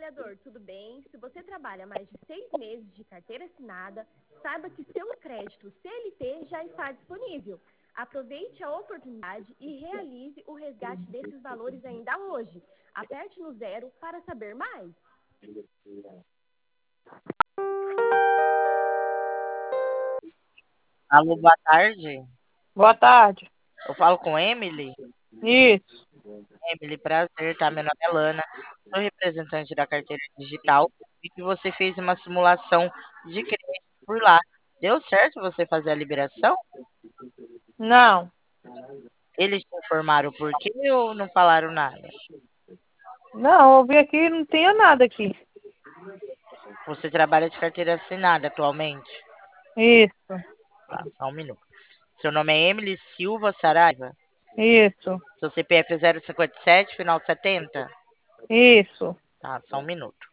trabalhador, tudo bem? Se você trabalha mais de 6 meses de carteira assinada, saiba que seu crédito CLT já está disponível. Aproveite a oportunidade e realize o resgate desses valores ainda hoje. Aperte no 0 para saber mais. Alô, boa tarde. Boa tarde. Eu falo com Emily. Isso. Emily, prazer, tá? Meu nome é Lana. Sou representante da carteira digital e que você fez uma simulação de crédito por lá. Deu certo você fazer a liberação? Não. Eles te informaram por quê ou não falaram nada? Não, eu vi aqui, não tinha nada aqui. Você trabalha de carteira assinada atualmente? Isso. Tá, só um minuto. Seu nome é Emily Silva Saraiva? Isso. Seu CPF é 057, final 70? Isso. Tá, só um minuto.